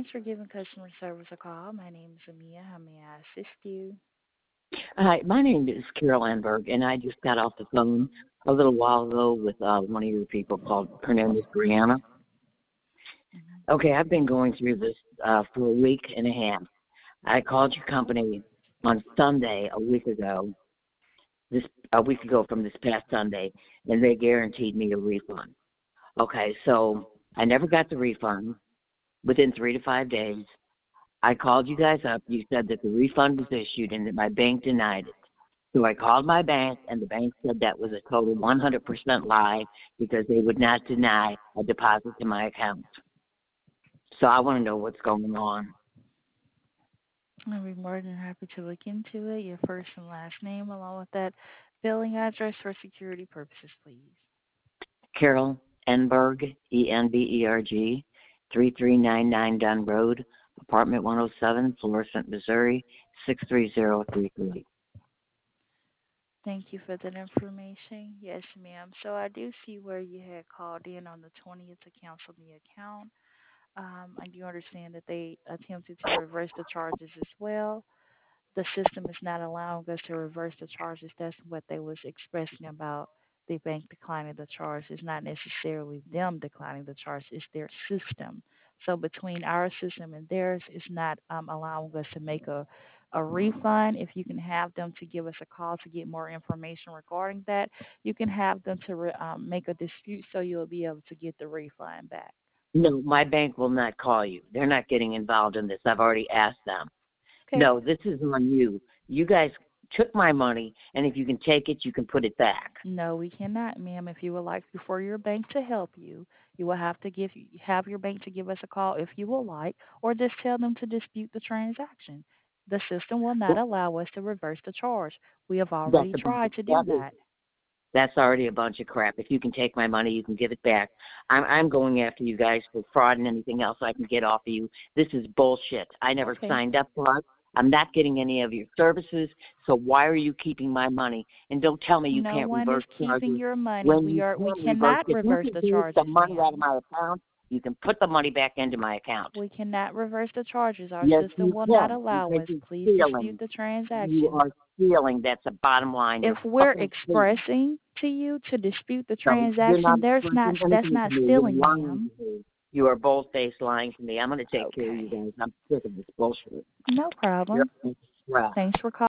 Thanks for giving customer service a call. My name is Amia. How may I assist you? Hi, my name is Carol Anberg, and I just got off the phone a little while ago with one of your people called her name is Brianna. Hmm. Okay, I've been going through this for a week and a half. I called your company on Sunday a week ago from this past Sunday, and they guaranteed me a refund. Okay, so I never got the refund within 3 to 5 days. I called you guys up. You said that the refund was issued and that my bank denied it. So I called my bank, and the bank said that was a total 100% lie because they would not deny a deposit to my account. So I want to know what's going on. I'll be more than happy to look into it. Your first and last name, along with that billing address for security purposes, please. Carol Enberg, Enberg, 3399 Dunn Road, apartment 107, Florissant, Missouri, 63033. Thank you for that information. Yes, ma'am. So I do see where you had called in on the 20th to cancel the account. I do understand that they attempted to reverse the charges as well. The system is not allowing us to reverse the charges. That's what they was expressing about the bank declining the charge. It's not necessarily them declining the charge. It's their system. So between our system and theirs, it's not allowing us to make a refund. If you can have them to give us a call to get more information regarding that, you can have them to make a dispute so you'll be able to get the refund back. No, my bank will not call you. They're not getting involved in this. I've already asked them. Okay. No, this is on you. You guys took my money, and if you can take it, you can put it back. No, we cannot, ma'am. If you would like for your bank to help you, you will have to have your bank to give us a call if you would like, or just tell them to dispute the transaction. The system will not Well, allow us to reverse the charge. We have that's already a bunch of, tried to do that is, that. that's already a bunch of crap. If you can take my money, you can give it back. I'm going after you guys for fraud and anything else I can get off of you. This is bullshit. I never Okay. signed up for it. I'm not getting any of your services, so why are you keeping my money? And don't tell me you No can't one is reverse keeping charges your money. when We you are we can reverse. cannot If you reverse can the take the charges, money out of ma'am. my account, you can put the money back into my account. We cannot reverse the charges. Our Yes, system you will not can, allow because us. you're Please dispute stealing. the You transaction. are stealing. That's the bottom line. If You're we're fucking stealing. expressing to you to dispute the So you're transaction, not there's not expressing that's anything to not me. You're stealing, lying ma'am. to me. You are bold-faced lying to me. I'm going to take care of you Okay. guys. I'm sick of this bullshit. No You're problem. crap. Thanks for calling.